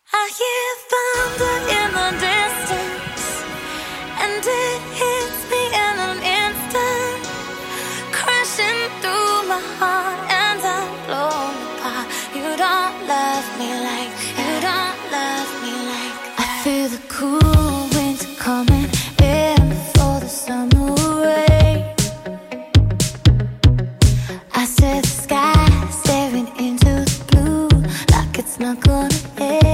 I hear thunder in the distance, and it hits me in an instant, crashing through my heart, and I'm blown apart. You don't love me like that. You don't love me like that. I feel the cool winter coming in before the summer rain. I said the sky staring into the blue like it's not gonna end.